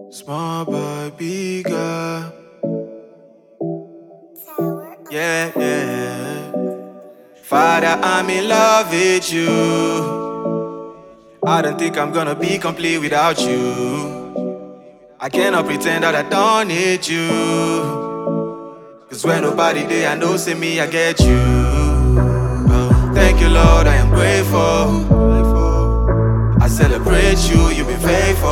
Small boy, bigger. Yeah, yeah. Father, I'm in love with you. I don't think I'm gonna be complete without you. I cannot pretend that I don't need you. Cause when nobody there, I know, say me, I get you. Oh, thank you, Lord, I am grateful. I celebrate you, you've been faithful.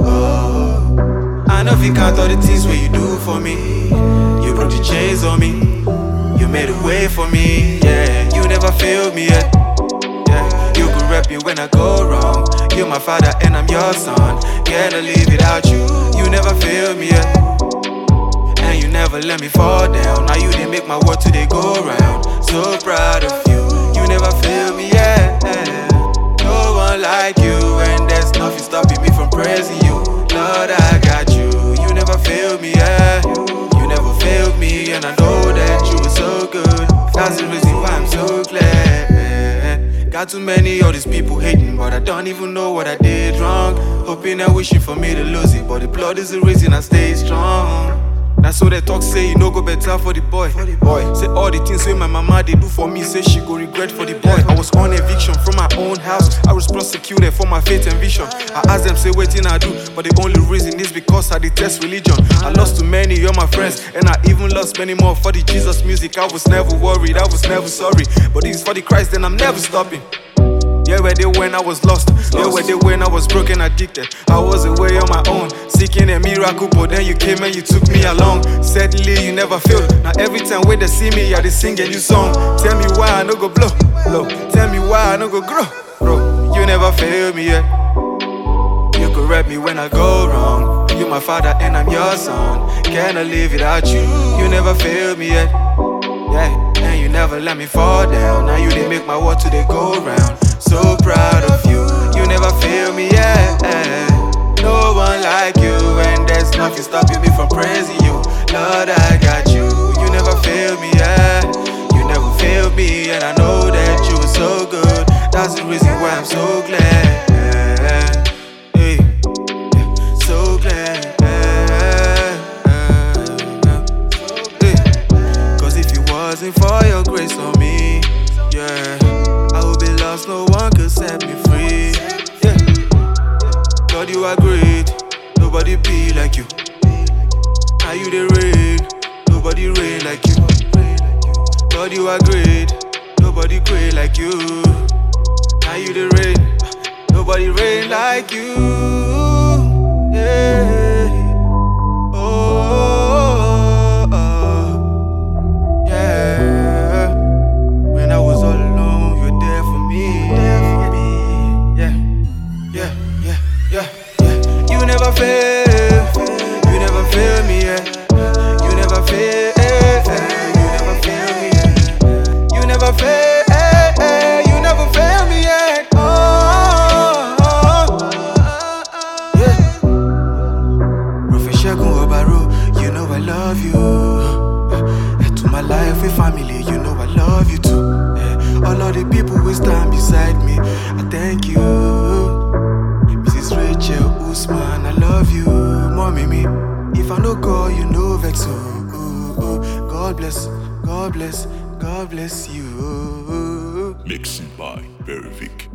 Oh, I know if you count all the things where you do for me. You broke the chains on me. You made a way for me, yeah. You never failed me yet, yeah. You could rep me when I go wrong. You're my father and I'm your son. Can't live without you. You never failed me yet, and you never let me fall down. Now you didn't make my world today go round. So proud of you. You never failed me yet. No one like you, and there's nothing stopping me from praising you. Lord, I got you. You never failed me yet. You never failed me, and I know that you were so good. That's the reason why I'm so glad. Got too many of these people hating, but I don't even know what I did wrong. Hoping and wishing for me to lose it, but the blood is the reason I stay strong. That's so they talk, say, you no go better for the boy. Say all the things wey my mama they do for me, say she go regret for the boy. I was on eviction from my own house. I was prosecuted for my faith and vision. I asked them, say, waiting I do, but the only reason is because I detest religion. I lost too many of my friends, and I even lost many more for the Jesus music. I was never worried, I was never sorry, but this is for the Christ, then I'm never stopping. Yeah, where they when I was lost. Yeah, where they when I was broken, addicted. I was away on my own, seeking a miracle, but then you came and you took me along. Sadly, you never failed. Now every time when they see me, I they sing a new song. Tell me why I no go blow. Tell me why I no go grow. Bro, you never failed me yet. You could rap me when I go wrong. You're my father and I'm your son. Cannot live without you. You never failed me yet. Yeah, and you never let me fall down. Now you didn't make my world today go round. So proud of you. You never fail me, yeah. No one like you, and there's nothing stopping me from praising you. Lord, I got you. You never fail me, yeah. You never failed me, and I know that you were so good. That's the reason why I'm so glad. Hey, so glad. Cause if it wasn't for your grace on me, yeah, I would be lost, no one could set me free. Yeah, God, you are great, nobody be like you. Now you the rain, nobody rain like you. God, you are great, nobody great like you. Now you the rain, nobody rain like you. Yeah, oh, yeah. When I was all alone, you're there for me. Yeah. You never fail. You never fail me, yeah. You never fail. You never fail me, yeah. You never fail. You never fail me, yeah. Yeah. Prophet Segun Obaro, you know I love you. To my life and family, you know I love you too. All of the people who stand beside me, I thank you. Mrs. Rachel Usman, I love you. Mommy, me, if I no call, you know vex. God bless, God bless, God bless you. Mixing by Verivic.